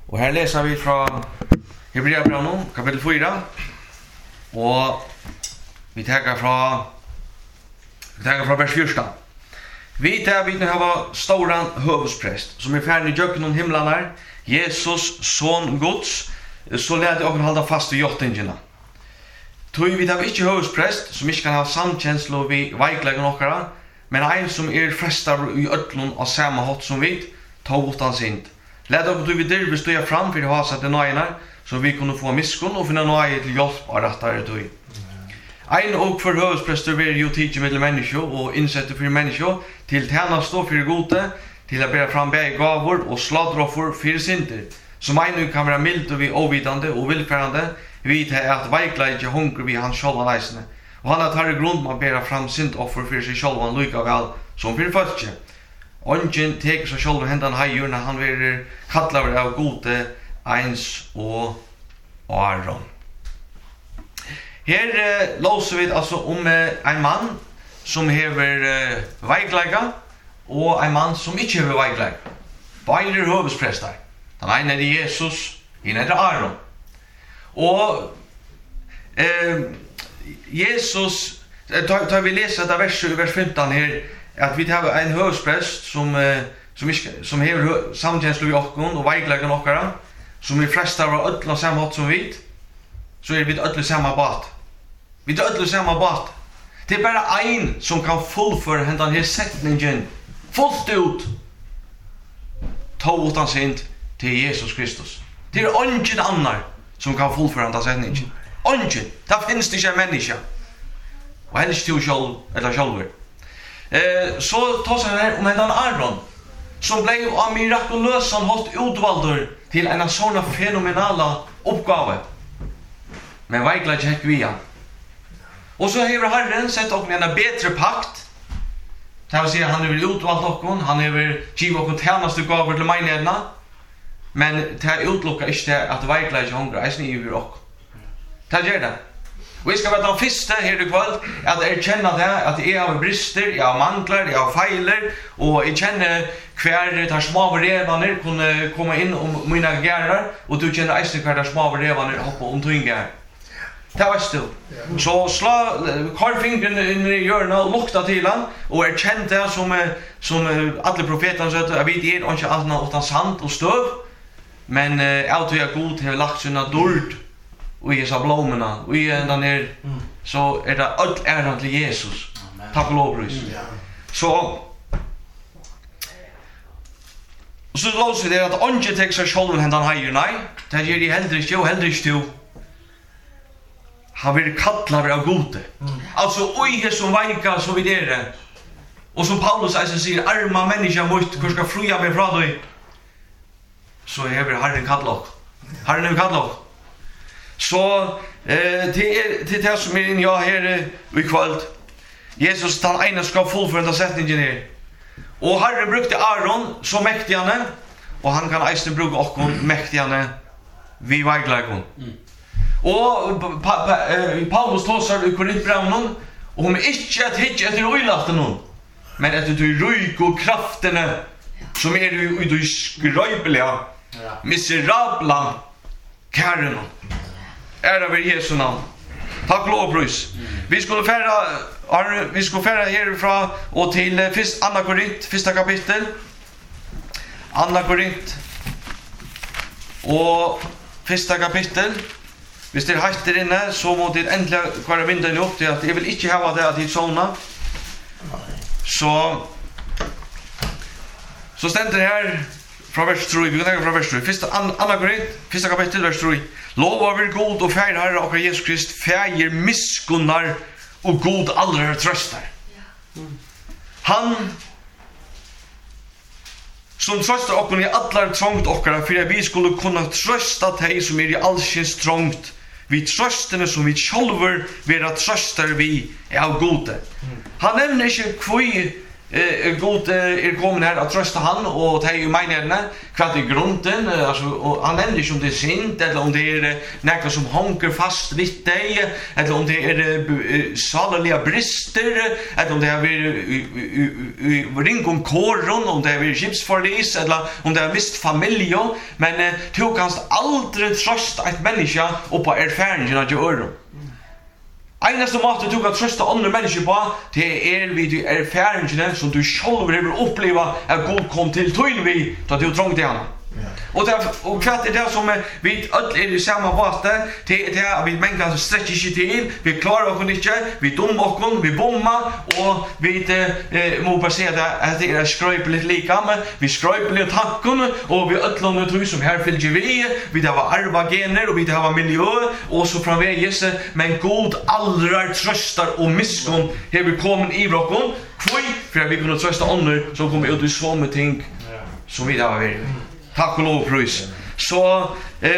Och här läser vi från Hebreerbrevet kapitel 4. Och vi tar från vers 14. Vi nu har stora hövudspräst som är färdig i jöken om himlarna, Jesus, son Guds, så lär det och hålla fast vid jottningarna. Tog vi har inte hövudspräst som inte kan ha samkänsla vid veiklägen okkara, men en som frestar i ötlun av samma hot som vi, ta utan synd. Lät oss vi dirvis stå fram för att ha satt nöjnar, så vi kunde få miskunn och finna nöje till hjälp av rättare tog. Ein og for hövudspräster vill ju teach med människor och insätta för människor till tjänst och för gode, till att bära fram gåvor och sladraoffer för synder. Som ein kan vara mild och vi ovidande och villfärande, vid att veikleidje hunger vi hans själva reisende. Och han tar grund med att bära fram syndoffer för sig själva lika väl som för folket. Ongen teker sig själv händan hajur när han vill kallar av gode, eins och Aron. Her låser vi alltså om en man som hever veiklega och en man som inte hever veiklega. Beide hövudsprästar. Den ene Jesus, den andre Aron. Och Jesus, tar vi läsa det vers 15 här, att vi har en hövudspräst som hever samkänsla i okkon och veiklega okkara, som frestar av ödla samma hot som vi, så vi ödla samma bat. Vi tar ödla samma bat. Det är bara en som kan fullföra den här sättningen fullt ut. Ta utan synd till Jesus Kristus. Det är ingen annan som kan fullföra den här sättningen. Ingen. Det finns inte en människa. Och heller inte själv eller själver. Så tar sig här om en Aron som blev av mirakulösan hållt utvaldor till en sån fenomenala uppgave. Men veikla tjekk via. Och så har Herren sett och en bättre pakt. Det vill säga han vill utvalt okkon, han vill giva okkon tjänaste gåvor till menigheterna. Men det utlockar inte att veikla tjekk hunger eisen i över okkon. Det gör det. Och jag ska vara den första här ikväll att erkänna det att jag har brister, jag har manglar, jag har feiler och jag känner kvar tar små revaner kunna komma in om mina gärrar och du känner eisen kvar tar små revaner hoppa om tungar. Det var still. Så slå karfingren i hjörna och lukta till han och erkänn det som alla profeterna sa att vi ger inte allt utan sant och stöv. Men allt är god har lagt sina dörd och i sa blommorna och i den där så är det allt äran till Jesus. Tack och lov. Så låser det att onge tek sig själv händan hajer nej. Det ger de heller inte han vill kallar av gode. Alltså oj som veika så vid det. Och som Paulus säger arma människa måste hur ska fria mig från dig. Så är vi Herren kallar. Herren kallar. Så till det som är jag här i kväll. Jesus tar ena ska fullföra sättningen här. Och Herren brukte Aron så mäktigane och han kan eisen bruka okkon mäktigane vi veiklegon. Och Paulus tåsar i Korintbrevnen om inte att hitcha efter oilaften men att du ryk och krafterna som är du skröjbeliga miserabla kärren är över Jesu namn. Tack och lov pröjs. Vi skulle färra härifrån och till Andra Korint, första kapitel. Andra Korint och första kapitel. Hvis det hastar inne, så må det äntligen kvar vinden upp till att jag vill inte ha det att såna. Så ständer det här från vers 3, vi kan tänka från vers 3. Andra Korint, första kapitel, vers 3. Lova vi god och färg Herre och Jesus Krist, färger miskunnar och god allra tröstar. Han som tröstar oss i alla trångt okkara för att vi skulle kunna trösta dig som är i allsins trångt. Vi tröstene som vi själver vera tröstar vi av gode. Han nämner inte kvui God kommer här att trösta han och det är ju meningen kvart i grunden alltså han nämner ju om det är synd eller om det är något som hänger fast vid dig eller om det är salaliga brister eller om det är ringom koron om det är gipsförlis eller om det är mist familj men du kanst aldrig trösta ett människa och på erfarenheten att göra einaste måte du kan trösta andra människor på det är vid erfarenheten som du själv vill uppleva att Gud kom till tyn vid då du trångte han. Och kvart är det som vi alla är i samma båt det är vi människor sträcker sig till vi klarar oss inte vi dom och vi bomma och vi må bara säga att det är skröpligt lika men vi skröpligt tacken och vi alla tror som här fyller vi har arva gener och vi har miljö och så framvägs men god allra tröstar och misskon här vi kommer i brocken för att vi kunna trösta andra som kommer ut i samma ting som vi har varit. Tack och lov pröjs. Så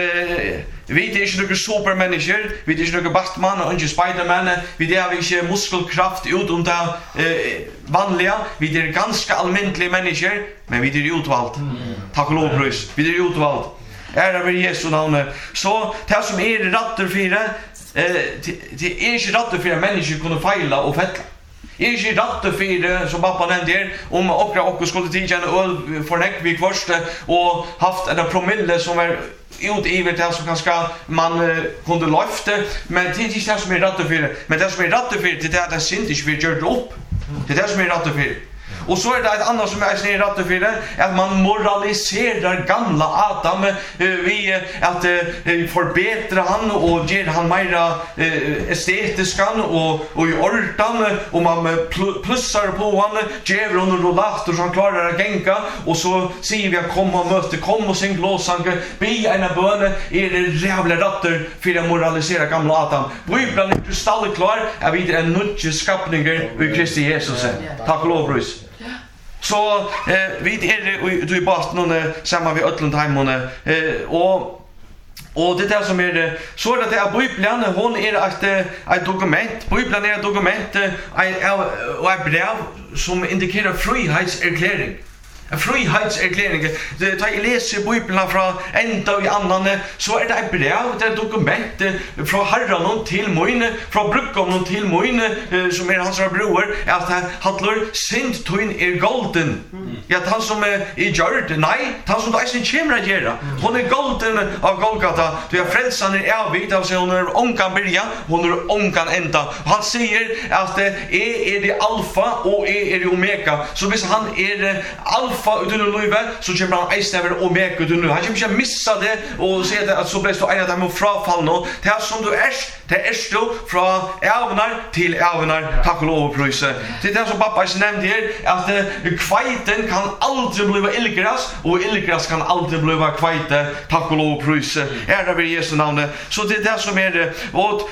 vi är inte några supermänniskor, vi är inte några Batman och inte Spiderman, vi har inte muskelkraft ut under vanliga, vi är ganska allmänliga människor, men vi är utvalt. Tack och lov pröjs, vi är utvalt. Ära vid Jesu namn. Så det som är rattar för det är inte rattar för att människor kunna fejla och fettla. Jag är inte rattet för det som pappa nämnde om och skulle tidigare en öl för Näckvik först och haft en promille som är utgivet det som kanske man kunde lyfta men det är inte det som är rattet för det. Men det som är rattet för det är att det synd inte vill göra det upp. Det är det som är rattet för det. Och så är det ett annat som är snett rattet för det att man moraliserar gamla Adam vi att förbättra han och ger han mera estetiskan och i ordan och man plussar på han ger honom rollator som klarar att gänka och så säger vi att kom och sing låsang be en bön är det jävla ratter för att moralisera gamla Adam. Bibeln är kristallklar att vi är en ny skapning i Kristi Jesus. Tack och lov brus. Så vi är du i Boston samma vid Ötlandheim och det där som är så är det att Bibeln hon är ett dokument. Bibeln är ett dokument och ett brev som indikerar frihetserkläring. En frihetserkläring. Det tar jag läser Bibeln från ända i annan så är det ett brev, det är ett dokument från Herren till Moine, från brukaren till Moine som är hans bror att handlar synd tyn är golden. Ja, han som är i Jord, nej, han som inte kommer att göra. Hon är golden av Golgata. Du är frälsaren i evigt, alltså hon är ånkan börja, hon är ånkan ända. Han säger att är det alfa och är det omega. Så hvis han är alfa utan löve så kommer han eisnever omega utan han kommer inte missa det och säga det att så blir det en av dem frafallna. Det är som du är, det är du från ävnar till ävnar. Tack och lov och pröjse. Det är det som pappa nämnde här att kvajten kan aldrig bli illgräs och illgräs kan aldrig bli kvajte. Tack och lov och pröjse. Ära vid Jesu namn. Så det är det som är det. Och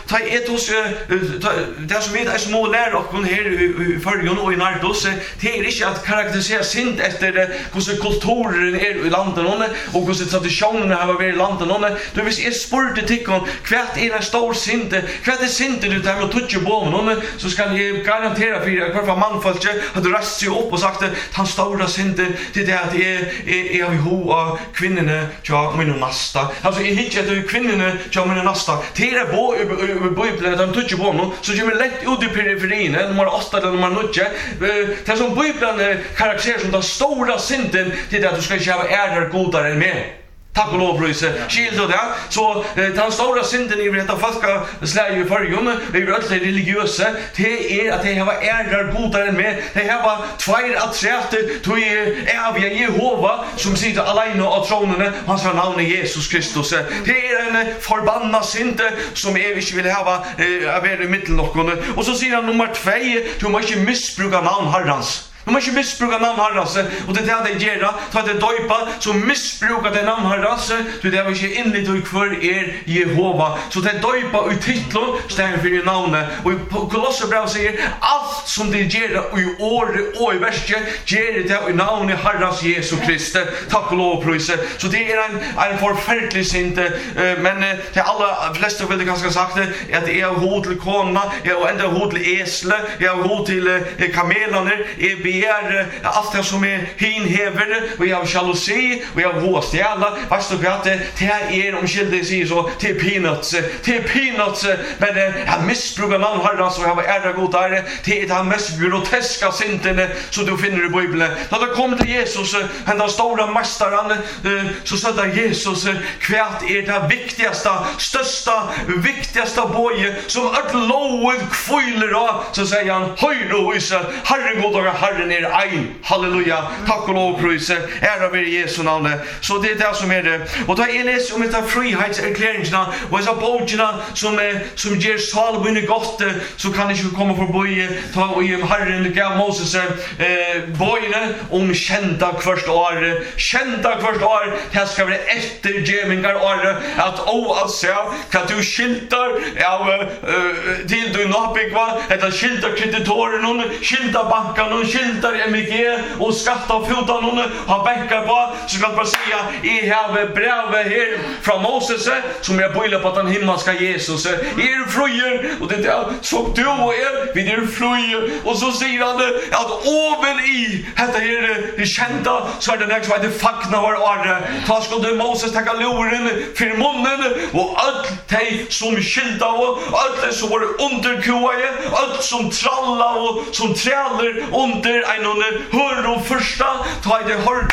det som är små lär och här i förrjun och i Nardos det är inte att karaktärisera synd efter hur kulturen är i landet och hur traditionerna har varit i landet. Du visst är spurte tycker kvart är en stor synd. Kvart är synd du där med touch på så ska ni garantera för kvar för manfolket att du rast sig upp och sagt att han stora synd det där att är vi ho kvinnorna jag min nästa. Alltså är inte att kvinnorna jag min nästa. Det är bo Bibeln att touch på så kommer lätt ut i periferin nummer 8 eller nummer 9. Det som Bibeln karaktäriserar som den stora synden till att du ska inte ha ärar godare än mer. Tack och lov bröjse. Skilt och det. Så den stora synden i detta folka släger i förrjun vi är alla religiösa det är att det har ärar godare än mer. Det har tvär atträter till eviga Jehova som sitter alene av tronen. Hans namn är Jesus Kristus. Det är en förbannad synd som inte vill ha vara i mittenlocken. Och så säger han nummer 2 du måste inte missbruka namn Herrans. De måste inte missbruka namn Herrans och det är det de gör. Ta det döpa så missbrukar det namn Herrans så det är inte inligt och för Jehova. Så det döpa i titeln stänger för namnet. Och i Kolosserbrevet säger allt som det gör i år och i verset gör det i namnet Herrans Jesus Kristus. Tack och lov pröjse. Så det är en förfärlig synd men till alla flesta vill det ganska sagt att det är hot till kona och ända hot till esle, jag hot till kamelerna, allt det som hin hever, vi har jalousi, vi har hoa stjäla, fast du att det om skilde sig så till peanuts, men han missbrukar namn Herren så har ära god där, till det mest groteska synden så du finner i Bibeln. När det kommer till Jesus, han den stora mästaren, så säger Jesus kvärt det viktigaste, största, viktigaste boje som ett lovet kviler av, så säger han, höj nu Israel, Herren god och Herren ein. Halleluja, tack och lov prisa, ära vid Jesu namn. Så det det som det. Och då är läs om det frihetserkläringarna och så bogerna som ger salvunne gott, så kan det ju komma förbi ta och ge Herren gav Moses bojne om kända första år, det ska vara eftergevingar år att alltså kan du skiltar av till du nabigva eller skiltar kreditorerna, skiltar bankerna, skiltar MEG och skatta fotan hon har bänkar på, så kan bara säga I have brev här från Moses som jag böjlar på att den himmelska Jesus frujer och det är så du och vid frujer och så säger han att oven I detta är kända så är det nästa vad det fakna var år ta skulle Moses ta loren för munnen och allt det som skilda och allt det som var underkoaje allt som tralla och som träller under en hör och första ta det hört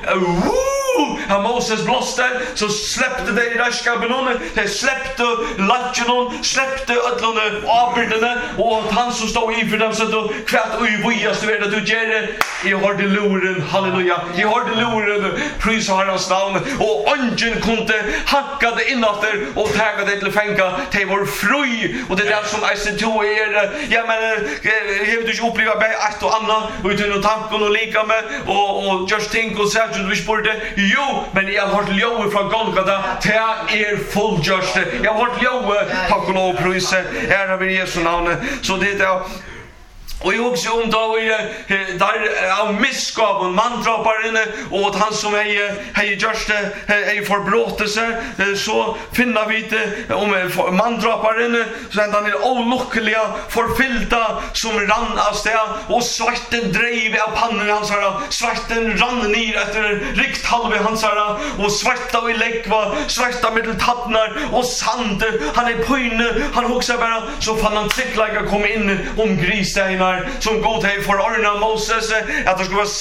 och Moses blåste så släppte det I raskaben det släppte latchen släppte ödlorna avbildene och han som stod I för dem så då kvart och vojas du vet att du ger I hörde loren halleluja I hörde loren pris Herrens namn och ungen kunde hacka det inåter och taga det till fänga det var fri och det där som I said to ja men jag vill ju uppleva ett och annat utan att tanka och lika med och just think och säga du borde jo men jag har hört lov från Golgata till full just jag har hört lov tack och lov pris ära vid Jesu namn så det är och jag också om då där av misskapen mandraparen och han som är just är förbråtelse så finner vi det om mandraparen så han är olyckliga förfyllda som rann av stä och svarten drev av pannan hans svarten rann ner efter rikt halve hans och svarta I lägg var svarta medeltattnar och sand han är pojne han huxar bara så fann han tricklägga komma in om grisstenar som god hej för Arna Moses att det skulle vara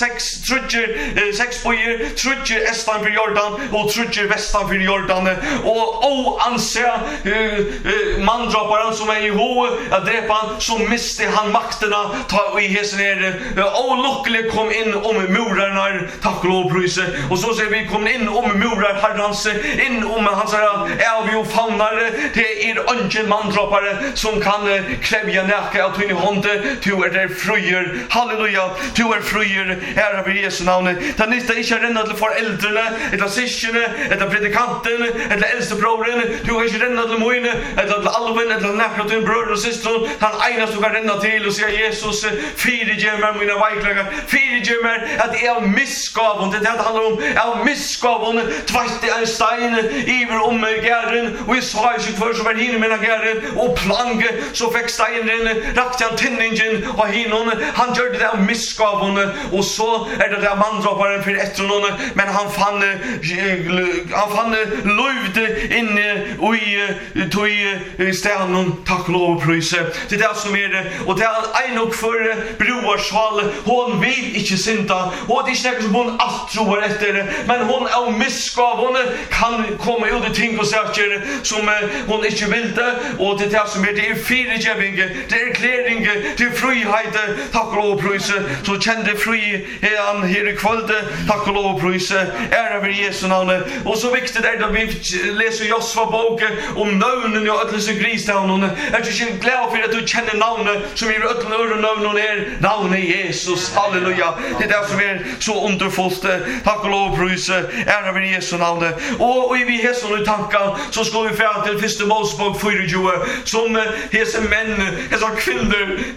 sex bojer trutcher estan för Jordan och trutcher västan för Jordan och anse mandraparen som är I ho att drepa som miste han makterna ta I hesen och lyckligt kom in om murarna tack och lov prisa och så ser vi kom in om murar Herrans in om hans avjo faunare det är ungen mandrapare som kan krävja näka att in honde till är frujer halleluja du är frujer ära vid Jesu namn ta nästa inte renna till föräldrarna eller syskone eller predikanten eller äldste brodern du är inte renna till moine eller alven eller nära till bröder och systrar han ena som kan renna till och säga Jesus frige mig mina veiklingar frige mig att jag misskav och det handlar om jag misskav och tvätte en stein iver om gärden och I sa ju för så var hinner mina gärden och planke så fick steinen rakt han tinningen och han gjorde det av misskav och så är det där mandraparen för etron men han fann lövde inne och I stenen tack lov prisa det där som är det och det är en och för broarsval hon vill inte synda och det är inte som hon allt tror efter men hon är misskav hon kan komma ut I ting och saker som hon inte vill det och det där som är det är frigivning det är kläring det är frihet tack och lov prisa så kände fri han här I kväll tack och lov prisa ära vid Jesu namn och så viktigt är det vi läser Josva bok om navnen och ödelse gristavnen är du inte glad för att du känner navnet som är ödelse öron navnet Jesus halleluja det är det som är så underfullt tack och lov prisa ära vid Jesu namn och I vi hässon I tankar så ska vi färd till första Mosebok 24 som hese män hese kvinnor hese bad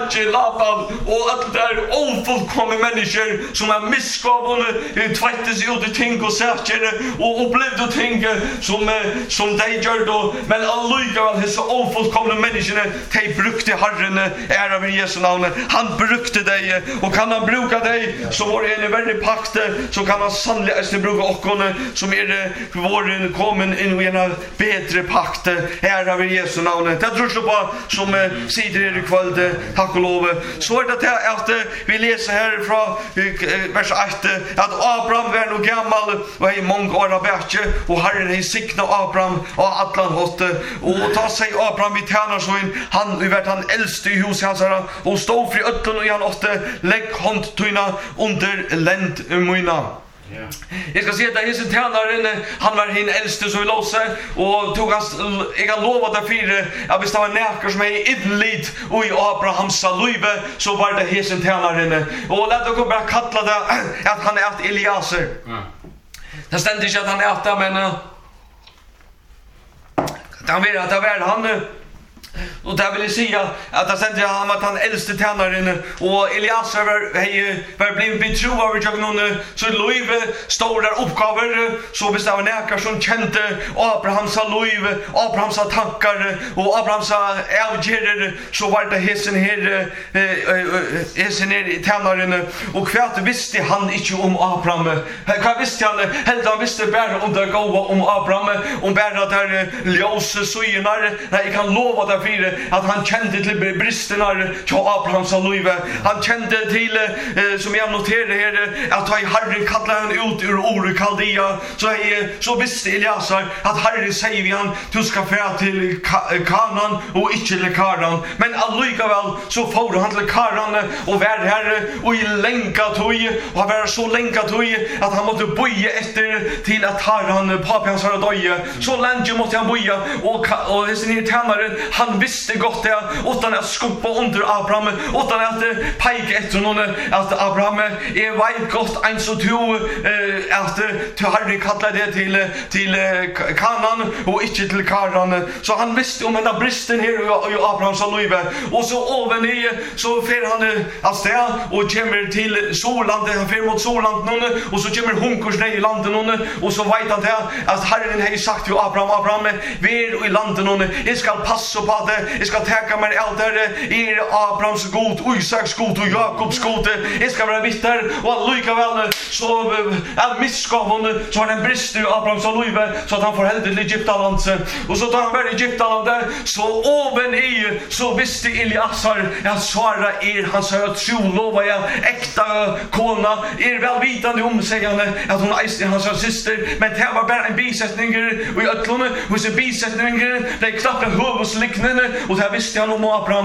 Backe, Laban och allt där ofullkomna människor som är missgavna tvättas ut i ting och säker och upplevde ting som de gör då. Men allikevel dessa ofullkomna människorna de brukte Herren ära vid Jesu namn. Han brukte dig och kan han bruka dig så var det en väldigt pakt så kan han sannolikt bruka oss som våren kommer in i en bättre pakt ära vid Jesu namn. Det tror jag på som sitter i kväll tack och lov. Så det att vi läser här från vers 8 att Abraham var nog gammal och i många år av bättre och Herren har signa Abraham och Atlan hoste och ta sig Abraham vid tjänarsön han vart han äldste i huset hans och stod fri ötten och han åtte lägg hand tyna under länd myna. Jag ska se att det är tjänaren han var hin äldste som vi låser och tog hans jag har lovat att fyra att bestämma näker som är idlit och i Abrahams liv så var det hesen tjänaren och låt oss bara kalla det att han är Eliaser. Det stämde inte att han är det men han vill att det var han och där vill jag säga att det stämde han var han äldste tjänaren och Eliaser var blivit betrodd av någon så Löve stod där uppgaver så bestämde näkar som kände Abrahams liv, Abrahams tankar och Abrahams avgärder så var det hesen här tjänaren och kvart visste han inte om Abraham. Vad visste han? Helt han visste bara om det gåva om Abraham om bara där ljus synar. Nej, jag kan lova det för att han kände till bristerna till Abrahams liv. Han kände till som jag noterade här att Herren kallade han ut ur Ur Kaldea så visste Eliasar att Herren säger vi han du ska färra till Kanan och inte till Karan men allikevel så får han till Karan och var här och i länka tog och var så länka tog att han måste boja efter till att Haran papans har döje så länge måste han boja och sin tjänaren han visste gott det utan att skoppa under Abraham utan att peka efter någon att Abraham är vet gott en så to att till Herren kallade det till Kanan och inte till Karan så han visste om den bristen här i Abrahams liv och så oven i så fer han alltså och kommer till Sollandet han fer mot Sollandet och så kommer hunkers ner i landet och så vet han det att Herren har sagt till Abraham ver i landet jag ska passa på det jag ska täcka mig allt där Abrahams god och Isaks god och Jakobs god jag ska vara bitter och allikevel så att missgavon så har den brist i Abrahams liv så att han får heldet till Egyptaland och så tar han väl Egyptaland så oven i så visste Eliasar att Sara han sa att tro lova jag äkta kona välvitande omsägande att hon är hans syster men det var bara en bisättning och i ötlån hos en bisättning det knappt huvudliknande och det visste han om Abraham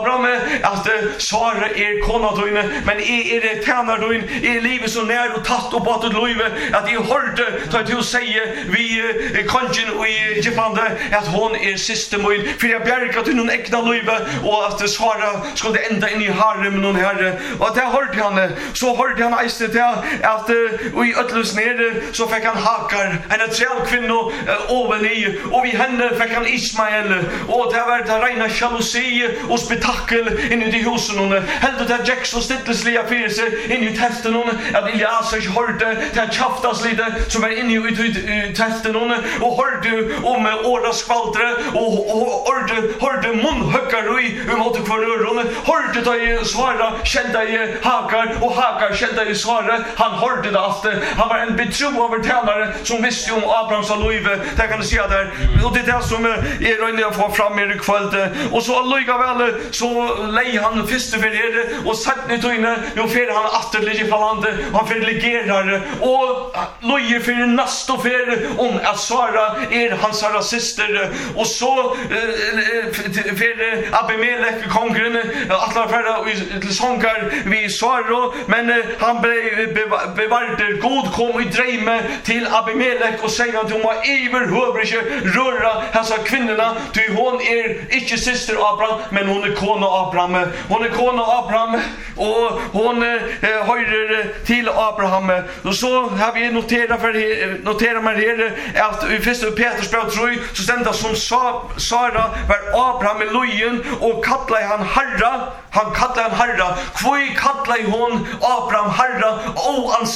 att Sara kona då inne men det tjänar då in i livet så när och tatt och bort ett liv att jag hörde ta till att säga vi kongen och i Japan att hon syster min för jag bjärkat till någon äkta liv och att Sara skulle ända in i harem någon herre och det hörde han så hörde han att i ötlus ner så fick han Hakar en trälkvinna oven i och vid henne fick han Ismael och det var det rena jalousi och spektakel in i de husen hon hade det Jackson stittelsliga för sig in i testen hon att Eliasar hörde det chaftas lite som var inne i testen hon och hörde om åra skvaltre och hörde munhöckar i mot kvarnöron hörde det svara kända i Hakar och Hakar kända i svara han hörde det att han var en betrodd övertälare som visste om Abrahams liv det kan du se där och det är det som är röjning att få fram i kväll och så allikevel så lej han först för det och satt ni då inne och för han atterlige från landet han förlegerar och lojer för nästa för om att Sara hans syster och så för Abimelech kongen alla förra till sångar vi Sara men han bevarade god kom i drömme till Abimelech och säger att hon var överhuvudligt röra dessa kvinnorna till hon inte syster Abraham men hon är kona Abraham och hon höjer till Abraham och så har vi noterat med här att i första Petrus brev 3 så stämde som Sara var Abraham i lojen och kallade han Herra Han kallar han Herra. Kvoi kallar hon Abraham Herra. Och han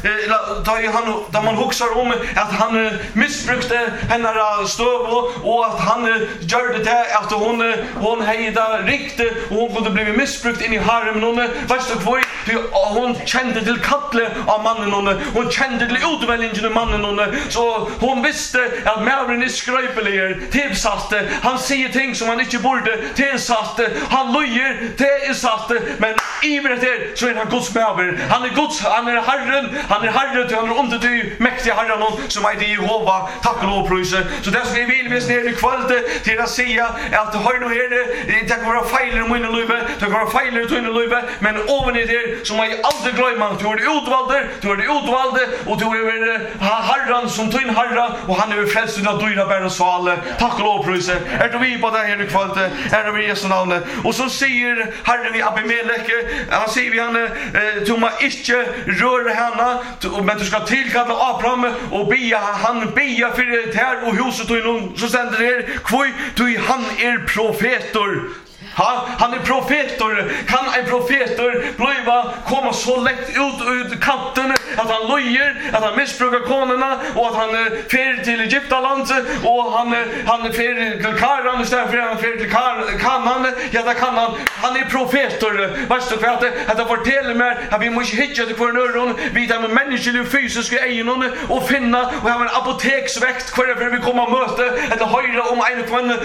säger då man huxar om att han missbrukte hennes stöv och att han gjorde det att hon hejda riktigt och hon kunde bli missbrukt in i harmen. Vet du kvoi? Hon kände till kattle av mannen hon kände till utväljningen av mannen så hon visste att mävren är skröpeliga tillsatte. Han säger ting som han inte borde tillsatte. Han löjer tillsatte men i det så är han Guds mäver. Han är Guds, han är Herren till han är under det mäktiga Herren som är Jehova. Tack och lov pröjse. Så det som vi vill ner i kväll till att säga att har nu här det kan vara fejler i mina liv, det kan vara fejler i dina liv, men oven i det som jag aldrig glömmer. Du är det utvalde och du är Herren som tog in Herra och han är frälst av dyra bär och sval. Tack och lov pröjse. Är du vi på det här i kväll? Är det vi Jesu namn? Och så säger Herren i Abimelech, han säger vi han du må inte röra henne men du ska tillkalla Abraham och be han be för det här och huset och så ständer det kvoi du han är profetor. Han är profetor. Kan en profetor komma så lätt ut kanten att han löjer, att han missbrukar konerna och att han fer till Egyptaland och han fer till Karan istället för han fer till Kanan. Ja, där kan han är profetor. Vet du vad att det fortäller mig att vi måste hitta till för öron vid de mänskliga fysiska egenskaperna och finna och ha en apoteksväkt för vi kommer möte eller höra om en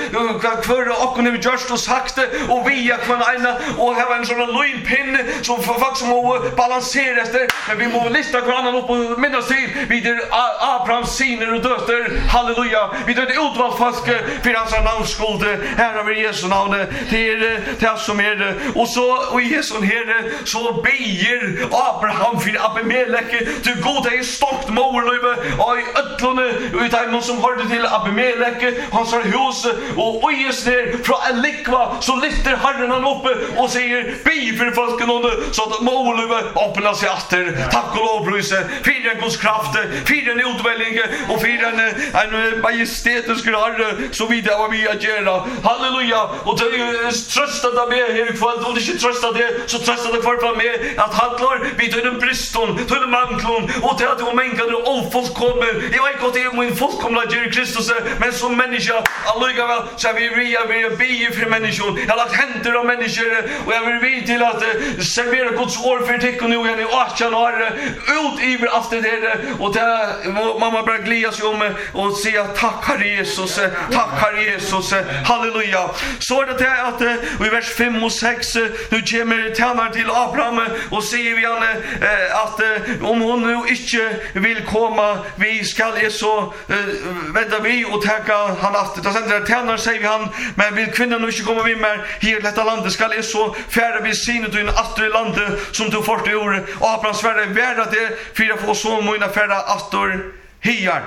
för och när vi just har sagt och via kvanna och ha en sån lojnpinne som folk som balanserar efter men vi måste lista kvanna upp på minnastid vid Abrahams syner och dötter. Halleluja. Vi det utvald folk för hans namnskuld. Herre över Jesu namn. Det är det som är det. Och så och Jesu Herre så ber Abraham för Abimelech till goda i stort morlöve och i ötlone utan någon som hörde till Abimelech hans hus och ojes ner från Elikva så lyfter Herren han uppe och säger be för folken så att morlöve öppnar sig efter. Tack och lov pröjse. Fyra Guds kraft, fyra en utväljning och fyra en majestätisk Herre så vidare vad vi gör. Halleluja. Och trösta dig med här ikväll. Om du inte tröstar det så trösta dig kvar fram med att handlar vi till den briston, till den manklon och till att du mänkar och ofullkommer. Jag vet inte att det är min fullkomna Jerry Kristus men som människa allikevel så vi vill be för människor. Jag har lagt händer av människor och jag vill be till att servera Guds ord för tick och nu igen i 18 år ut i allt det där och där mamma bara glädja sig om och säga tack Herre Jesus, tack Herre Jesus, halleluja. Så är det att i vers 5 och 6 nu kommer tjänare till Abraham och säger vi han att om hon nu inte vill komma vi ska så vänta vi och täcka han att det sänder tjänare säger vi han men vill kvinnan nu inte komma vi med här detta landet ska så färre vi synet och in attor i landet som du fått i år Abraham svärde värda det för att få så många färre attor här.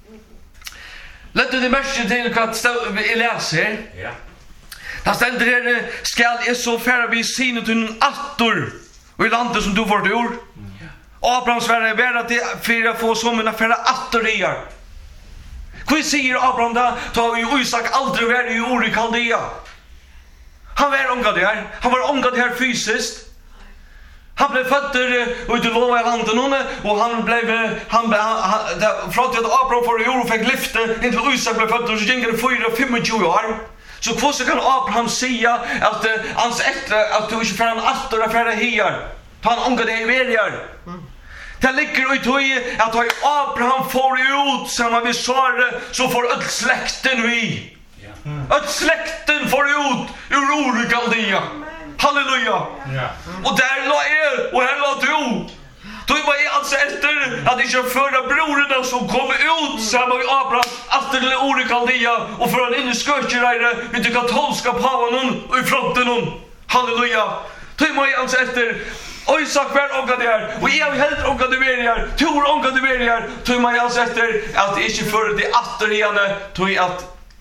Lätt det märke till att vi läser. Ja. Det ständer här skall så färre vi synet och in attor i landet som du fått i år. Abraham svärde värda det för att få så många färre attor här. Vad säger Abraham då? Tar ju Isak aldrig värde i år i Kaldea. Han var omgad här. Han var omgad här fysiskt. Han blev född ut i lova landet och han blev från att Abraham för år fick lyfte inte Isak blev född och så gick det 4-25 år. Så vad så kan Abraham säga att hans äkta att du inte för en attor för det här. Ta han omgad det i verjar. Det ligger ut i att Abraham får ut som vi sa så får öll släkten vi. Att släkten får ut ur olika Kaldea. Halleluja. Och där la och här la du. Då var jag alltså efter att inte förra brorna som kom ut samma med Abraham efter det olika Kaldea och för in i skötjerare med det katolska paven och i fronten hon. Halleluja. Då var jag alltså efter Isak var omgad där och jag helt omgad där. Tor omgad där. Då var jag alltså efter att inte för det attor igen tog att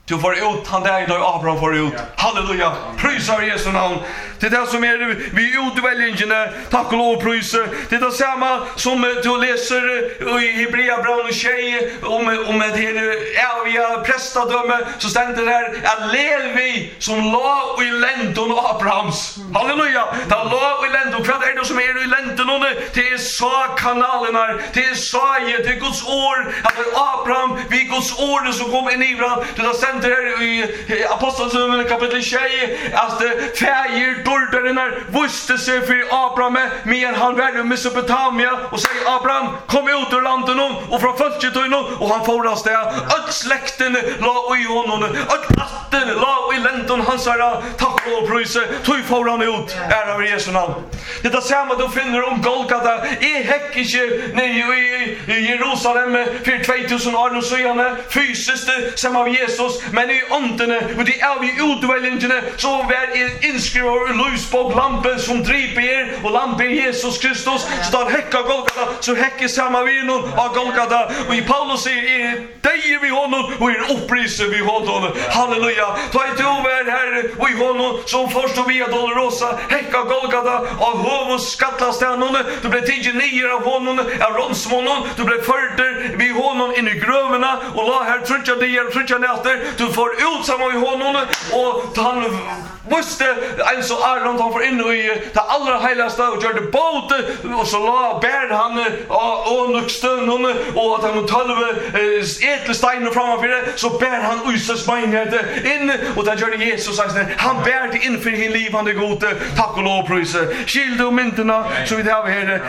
Du får ut han där då Abraham får ut. Halleluja. Prisar Jesu namn. Det där som är vi utväljningen. Tack och lov prisar. Det är samma som du läser i Hebreerbrevet tjej om det här eviga prästadöme så ständer där att Levi som la i länton Abrahams. Halleluja. Da la i länton. Vad är det som är i länton? Det är så kanalerna. Det är så det är Guds ord att Abraham vi Guds ord som kom in i varandra. Det ständer här i Apostlagärningarna kapitel 6 att fäder dördarinnar visste sig för Abraham men han var i Mesopotamia och säger Abraham kom ut ur landet och från folket och han foras där att släkten la i honom att natten la i länton han sa tack och pris tog for han ut ära av Jesu namn. Det är samma du finner om Golgata i häckige i Jerusalem för 2000 år sedan fysiskt som av Jesus men i ånden och det är vi utväljningen så var inskrivet i lysbok lampen som driver er och lampen Jesus Kristus så där häcka Golgata så häcker samma vi någon av Golgata och i Paulus säger dig vi honom och är uppriser vi honom halleluja ta ett över här och i honom som förstår vi att Dolorosa häcka Golgata av hovus skattlasten du blev tidgen ner av honom av ronsmonon du blev förder vi honom in i grövorna och la här trutja dig trutja nätter du får ut samma i honom och han visste en så Aron han får in i det allra heligaste och gör det båt och så la bär han och nuxten och att han 12 ätelsteiner framför det så bär han Usas beinhet in och där gör det Jesus han bär det in för hin livande gode tack och lov prisa skilde och mynterna så vi har här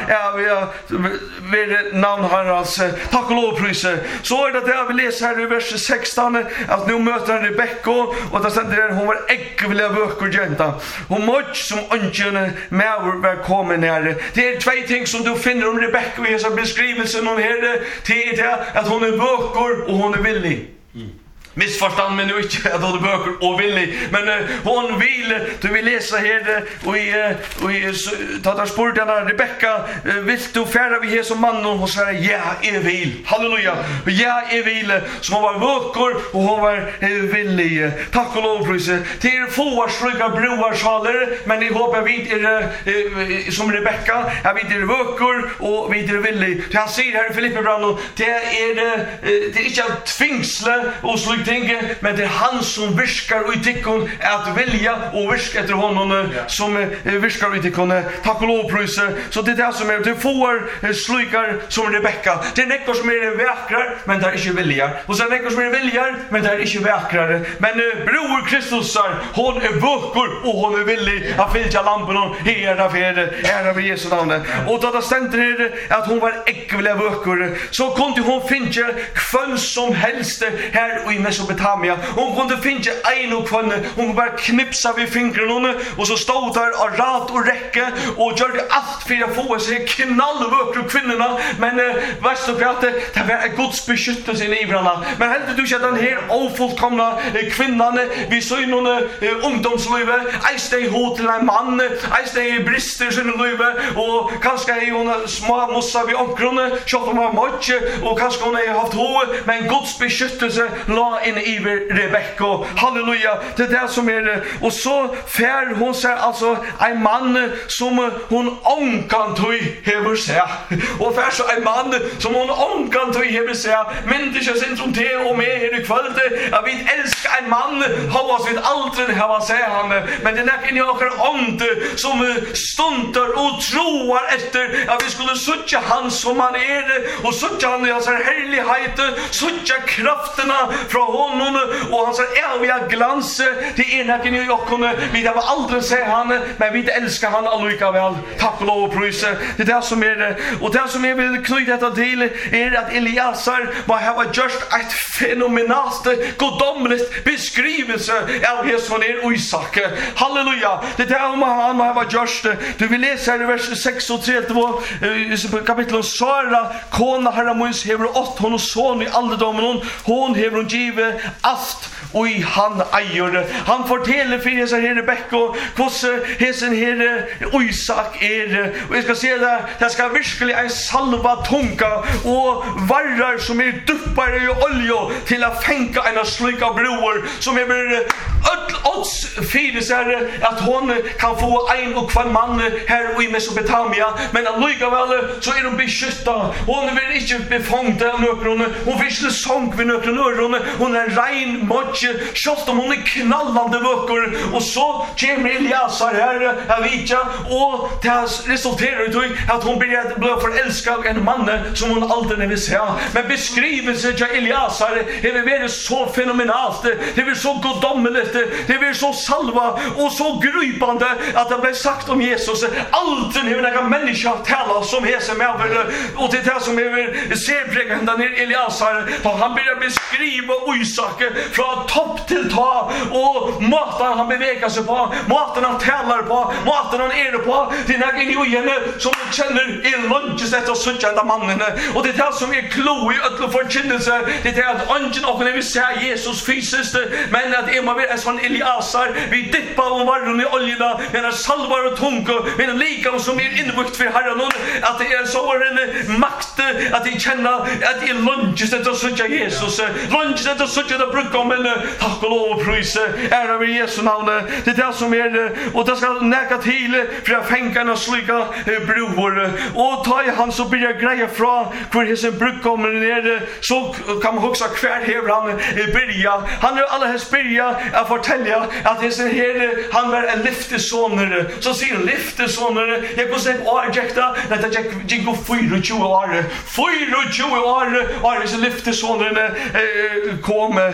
vi namn Herrans tack och lov prisa så är det där vi läser här i vers 16 att nu möter han Rebecca och där ständer hon var äckliga böcker och mycket som ungen med var kommen här. Det är två ting som du finner om Rebecca i så beskrivelsen om här det är att hon är böcker och hon är villig. Missförstånd men nu inte att hon är böcker och villig men hon vill du vill läsa här och tatar spurdarna Rebecca vill du färra vi här som man och hon säger ja är vill halleluja ja är vill som hon var böcker och hon var villig tack och lov prisa till få sluka broar saler men i hopp vi är som Rebecca jag vet är böcker och vi är villig han säger här i Filipperbrevet det är inte att tvingsla och men det är han som virkar i tikkon att välja och virka efter honom som virkar i tikkon tack och lov prisa så det är det som är det får slukar som Rebecca det är nekor som är väkrar men det är inte viljar och så är nekor som är viljar men det är inte väkrare men bror Kristus hon är böcker och hon är villig att fylla lampen och hela ära för Jesu namn och då det ständer att hon var äckliga böcker så kunde hon finna kvön som helst här i Mesopotamia. Hon kunde finna en och kvann. Hon bara knipsa vid fingrarna och så stod där och rat och räcka och gjorde allt för att få sig knallvökra kvinnorna. Men vet du att det var Guds beskyttelse i livrarna. Men helt du att den här ofullkomna kvinnan vi så i någon ungdomslöve eiste i hot till en man eiste i brister sin löve och kanske är hon små mossa vid omkrona så att hon var mycket och kanske hon har haft hår men Guds beskyttelse la in i Rebecca halleluja det är det som är och så fär hon säger alltså en man som hon ånkan tog hever sig och fär så en man som hon ånkan tog hever sig men det känns inte som det och med här i kväll jag vill älska en man hoppas vid aldrig ha säger han men det är inte några ont som stuntar och troar efter att vi skulle söka han som han är och söka han i hans härlighet söka krafterna från honom och hans eviga glans det ena kan ju jag kunna vi det var aldrig säga han men vi älskar han allikeväl tack och lov och prisa det där som är och det som jag vill knyta detta till är att Eliasar var ha just ett fenomenalt godomligt beskrivelse av Jesu och Isak halleluja det där om han var just du vill läsa i vers 6 och 3 i kapitlet Sara kona Haramus hever 8 hon och son i alldedomen hon hever hon give allt och i han äger han fortäller för sig här Rebecca hur hesen här Isak är och jag ska se det ska verkligen en salva tunga och varrar som är duppare i olja till att fänka en slika broar frauer som är odds fyra så att hon kan få en och kvar man här i Mesopotamia, men allikevel så är de beskytta. Hon vill inte befångd av någon, hon vill inte sång vid någon, hon är rein motje, kjost om hon är knallande vöcker, och så kommer Eliasar här, Avija, och det resulterar i att hon blir förälskad en man som hon aldrig vill se. Men beskrivelsen av Eliasar är väl så fenomenalt, det är så godomligt, det är så salva och så gripande att det blev sagt om Jesus, alltid hur några människor talar som hese med, och det är det som är serprägande när Eliasar, och han börjar beskriva Isak från topp till tå, och maten han beväger sig på, maten han talar på, maten han är på, det är några individer som känner i lunches efter suttjande mannen, och det är det som är klo i ödlo förkynnelse, det är det att ungen och när vi ser Jesus fysiskt, men att Emma vill är sån Eliasar, vi dippar och varron i oljena, men är salvar och tunga, men lika som är invukt för Herren, att det är så en makt att de känner att det är lunches efter suttja Jesus, lunches efter suttja det brukar, men tack och lov och prys, ära vid Jesu namn, det är det som är, och det ska näka till för att fänkarna slika bror, och ta i han så blir jag greja från hur hesen brukar ner, så kan man också kvar hever han börja, han är alla helst börja att fortälja att hesen här, han var en lyftesånare, så säger lyftesånare, jag går sen årjekta, att jag gick 24 år, 24 år, och hesen lyftesånare kom,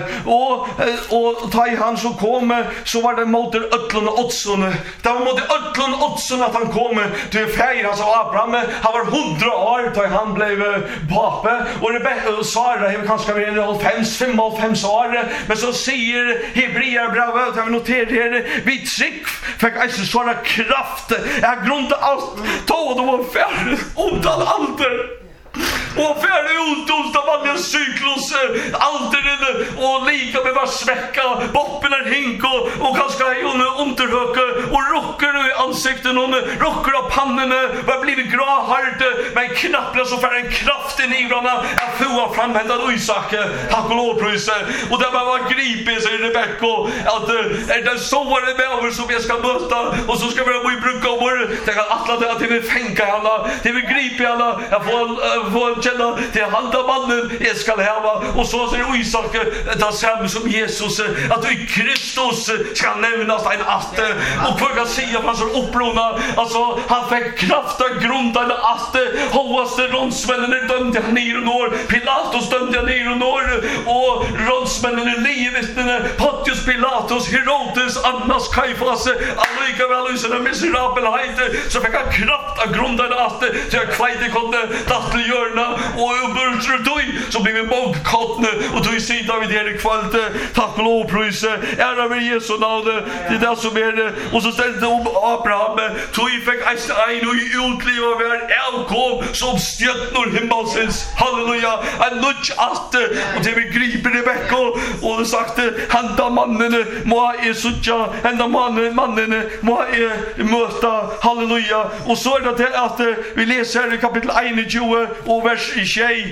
och ta i han så kom, så var det motor ödlon och åtson, det var motor ödlon och åtson att han kom till färgen, alltså Abraham, han var 100 år då han blev pape, och Rebecca och Sara har kanske varit 55 år, men så säger Hebreerbrevet, jag vill notera här, vi tryck fick alltså sådana kraft, jag grundade allt, då de var färre, utan alter. Och färre utdost av alla cyklus, alteren och lika med var sväcka, boppen är hink och kanske underhöka och rockar i ansikten och rockar av pannorna, var blivit gråhart, men knappt så för en kraft i nivrarna att få framhända Isak, tack och lovprys, och det var gripet, säger Rebecca, att är det så var det med över som jag ska möta, och så ska vi bruka om det kan alla att det vill fänka alla, det vill gripa alla, jag får känna till halda mannen jag ska leva, och så säger Isak det samma som Jesus, att i Kristus ska nämnas en aste, och för att säga man så upprona, alltså han fick kraft att grunda en aste, hovaste rådsmännen dömde han ner och når, Pilatus dömde han ner och når, och rådsmännen i livet, Pontius Pilatus, Herodes, Annas, Kajfas, allikevel i sina miserabelhet, så fick han kraft att grunda en aste, så jag kvajde kunde dattliggörna, och uppbördsrut så blir vi bogkottne, och då sitter vi där i kvalitet, tack och lovprys, ära med Jesu namn, det är det som är det, och så ställde om Abraham, tog fick en och utliva var elkom som stjärnor himmelsens, halleluja, en nudge aste, och det vi griper Rebecca, och det sagt, handa mannen må är suttja, handa mannen må är möta, halleluja, och så är det att vi läser i kapitel 21 och vers 21,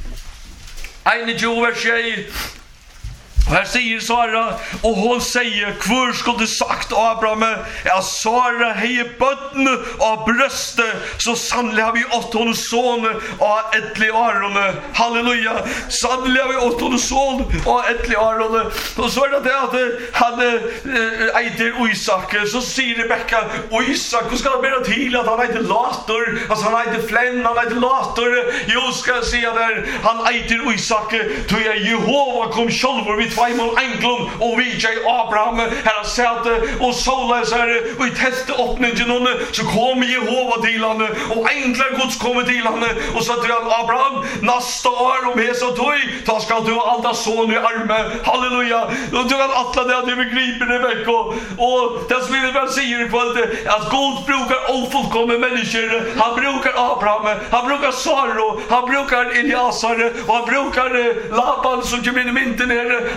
21 vers 21. Och här säger Sara, och hon säger, kvör skulle sagt Abraham, att Sara hej bötten av bröstet, så sannligen har vi åt hon son av ettli Aron, halleluja, sannligen har vi åt hon son av ettli Aron, och så är det att han äter Isak, så säger Rebecca, Isak, hur ska han bära till att han äter lator, alltså han äter flän, han äter lator, jag ska säga där, han äter Isak, då jag Jehova kom själv vid tvåmål englum och vi Abraham här har sett och sålas här och i testa öppningen så kom Jehova till han och änglar Guds kommer till han och så till Abraham nästa år om hesa toy då ska du alda son i armen halleluja och du kan alla det vi griper Rebecca och det som vi väl säger på att Gud brukar ofullkomna människor han brukar Abraham han brukar Sara han brukar Eliasar och han brukar Laban som kommer in i mynten här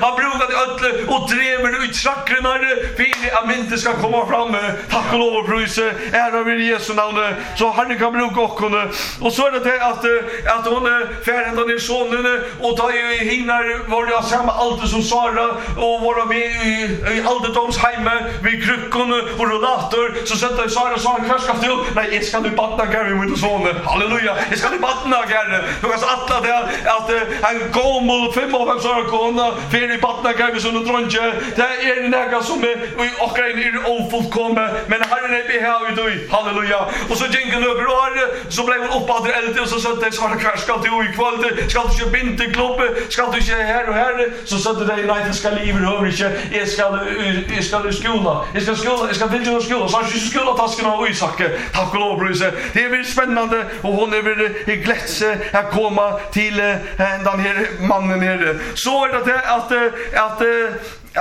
Han brukar det öll och drever ut chakran för att inte ska komma fram. Tack och lov och pris. Ära vid Jesu namn. Så han kan bruka och så är det att hon färden ner sonen och tar ju hinnar var det samma allt som Sara och vara med i alderdomsheimet vid kryckon och rullator så sätter Sara så han kanske ska nej jag ska nu batna Gary med sonen. Halleluja. Jag ska nu batna Gary. Du kan alla det att han går mot 5 år så kona för i batna Gary så nu dronje. Det är några som och är ofullkomna men Herren är här i dig. Halleluja. Och så gick han över och så blev hon uppåt eld och så satte Sara kvar ska du i kväll ska du köpa inte klubb ska du inte här så satte det nej det ska livet över inte jag ska skola jag ska vilja skola så jag ska tasken av Isak tack och lov bruse det är spännande och hon är väl i glädje att komma till den här mannen här så är det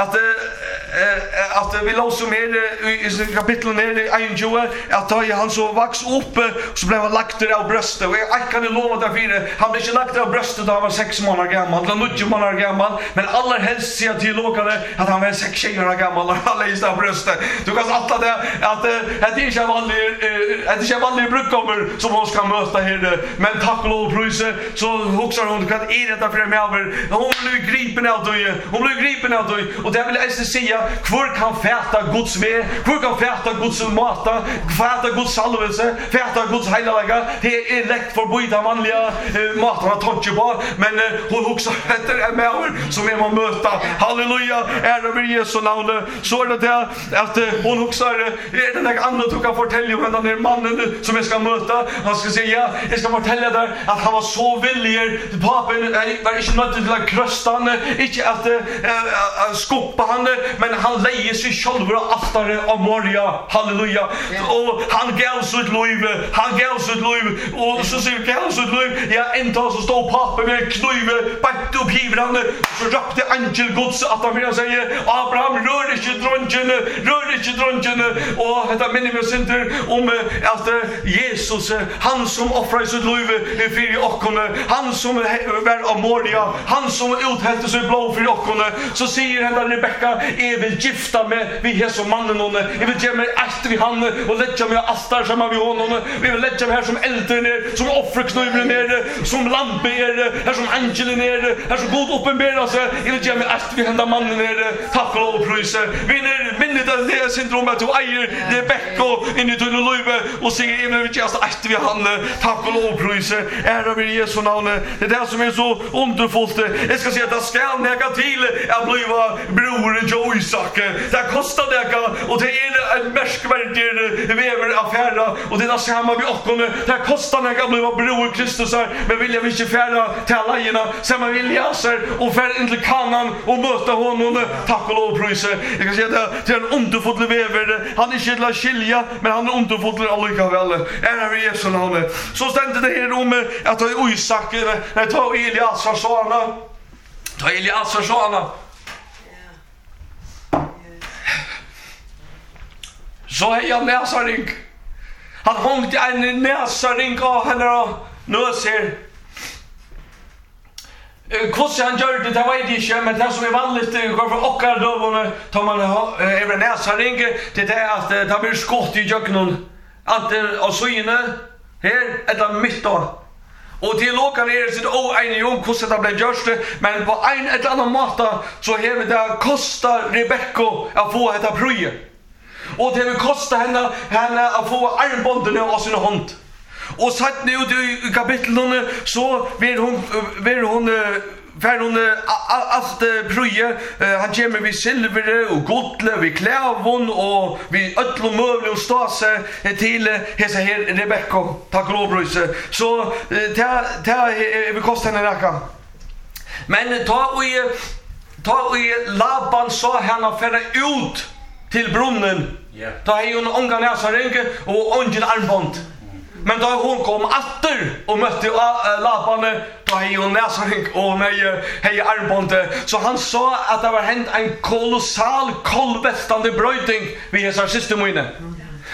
att vi låser med i kapitlet ner i 1:20 att han så vax upp så blev han lagt där av bröstet och jag kan lova där för han blev inte lagt av bröstet då han var 6 månader gammal eller 9 månader gammal men allra helst ser teologerna att han var 6 år gammal och alla i av bröstet du kan alla det att det är inte vanlig brukkommer som hon ska möta här men tack och lov pröjse så huxar hon kan det för mig över hon blir gripen av dig och det vill jag säga kvar kan fäta Guds väg kvar kan fäta Guds mata fäta Guds salvelse fäta Guds heliga det är lätt för bojda manliga matarna tar på men hon huxar efter det med som är man möta halleluja ära vid Jesu namn så är det att hon huxar är den där andra du kan fortälja om den här mannen som jag ska möta han ska säga jag ska fortälja där att han var så villig papen var inte något till att krösta han inte att skoppa han men han lejer sig själv och altare av Maria halleluja och han gav sitt liv och så säger gav sitt liv ja inte så står pappa med knive bakt upp hivran så röpte angel Guds att han vill säga Abraham rör inte dronjen och detta minner mig center om att Jesus han som offrar sitt liv för oss han som var av Maria han som uthällde sig blå för oss så säger han Rebecca är vill gifta med vi här som mannen hon jag vill ge mig allt vi han och lägga mig altar som vi honom vi vill lägga mig här som elden ner som offerkniven ner som lampe är här som angelen ner här så god uppenbara sig jag vill ge mig allt vi hända mannen ner tack och lov och prisa vinner det syndrom att du äger Rebecca in i din liv och säger jag vill ge oss allt vi han tack och lov och prisa ära vid Jesu namn det är det som är så underfullt jag ska säga att det ska näga till att bliva bror Joe Isak det kostar det och det är en märkvärdig väveraffär och det är samma vi också det kostar det att bli bror Kristus men vill jag inte färda till allejerna samma vill jag och färda in till kanan och möta honom tack och lov prisa jag kan säga att det är en underfull vävare han är inte att skilja men han är underfull allikaväl är vi Jesu namn så ständer det här om att ta Isak ta Elias såna så är jag näsaring. Han hångte en näsaring av henne och nöser. Hvordan han gör det vet jag inte, men det som är vanligt går för åkar dövån tar man över näsaring det är att det blir skott i jöknen. Antingen av syne här eller mitt då. Och till lokan är det så oenig om hvordan det blev gjort men på en eller annan måte så har det kostat Rebecca att få detta pröje. Och det vill kosta henne att få armbånden av sin hand. Och satt nu i kapitlen så vill hon allt pröje han kommer vid silver och guld vid klävon och vid öll och möbler och stase till hesa här Rebecca tack och lov så det vill kosta henne räcka men ta i Laban sa han att färra ut till brunnen då har hon ångan näsaring och ången armbånd men då hon kom åter och mötte Laban då har hon näsaring och hej armbånd så han sa att det var hänt en kolossal kolvästande bröjting vid hesa systemoine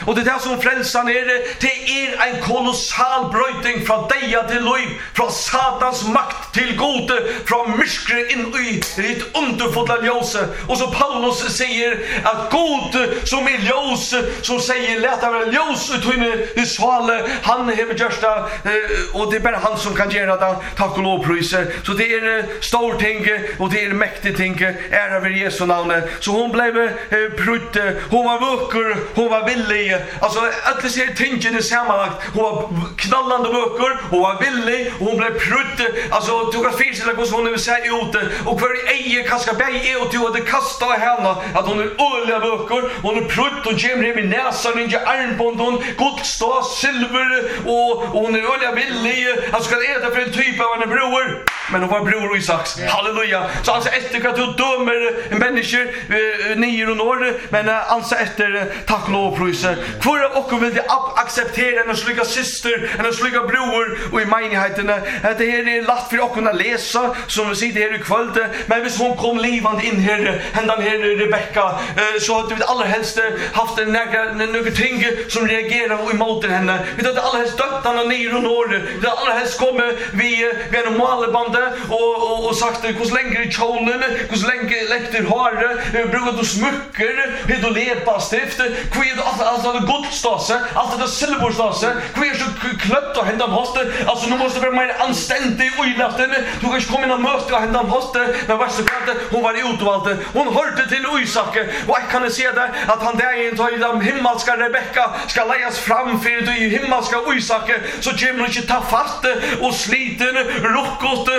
Och det där som frälsan det en kolossal bröjting från deja till liv, från Satans makt till gode, från myskre in i ett underfulla ljose. Och så Paulus säger att god som är ljus, som säger lätta vara ljus ut i svale, han hever gjort det, och det är bara han som kan göra det, tack och lovpriser. Så det är stor ting och det är mäktigt ting, ära vid Jesu namn. Så hon blev prutt, hon var vöker, hon var villig. Alltså alla ser tingen i sammanlagt. Hon var knallande vöker, hon var villig, och hon blev prutt. Alltså tog att fyrsela hos hon vill säga ute, och för ej kaska bäj och tog att det kastade henne att hon är öliga vöker, hon är prutt, hon kommer hem i näsan, inte armbånd, hon godstå, silver, och hon är öliga villig. Han ska äta för en typ av en bror, men hon var bror i sax. Halleluja. Så han sa efter att du dömer människor nio och norr, men han sa efter tack och lovpriser. För och vill acceptera en sliga syster, en sliga bror och i menigheten. Det här är lätt för att kunna läsa som vi sitter här i kväll, men hvis hon kom livande in här, händan här Rebecca, så hade vi allra helst haft några ting som reagerar emot henne. Vi hade allra helst dött henne nio och norr. Vi hade allra helst kommit vid en malbandet och sagt hur länge i kjolen, hur länge läkter har, brukar du smycker, hur du lepastift, hur är det alltså det godstase, allt det silverstase, hur är så klött och hända måste, alltså nu måste vara mer anständig och ilaften, du kan inte komma in och möta och hända måste, men vars så klart hon var utvald, hon hörde till Isak, och jag kan se där att han där är tar i den himmelska Rebecca ska läggas fram för det himmelska Isak, så kommer inte ta fast och sliten, rockot